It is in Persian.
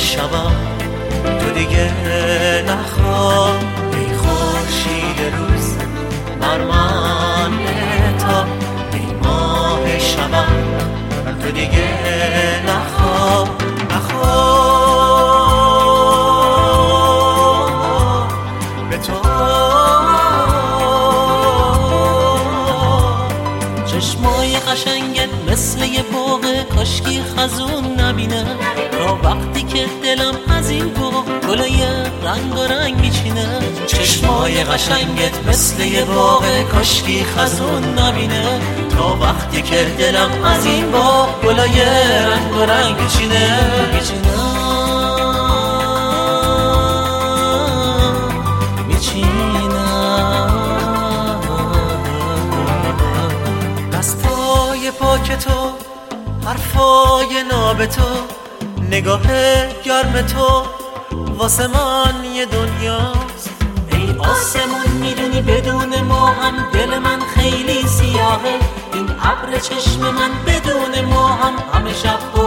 شبا تو دیگه نخواه. ای خورشید روز مرمان تا، ای ماه شبا تو دیگه نخواه. به تو چشمای قشنگت مثل یه باغ کاشکی خزون نبینه، تا وقتی که دلم از این گلای رنگ و رنگ میچینه. چشمای قشنگت مثل یه باغ کاشکی خزون نبینه، تا وقتی که دلم از این گلای رنگ و رنگ میچینه. دستای پاک تو، حرفای ناب تو، نگاه گرم تو واسه من یه دنیاست. ای آسمون میدونی بدون ما هم دل من خیلی سیاهه، این ابر چشم من بدون ما هم همه شب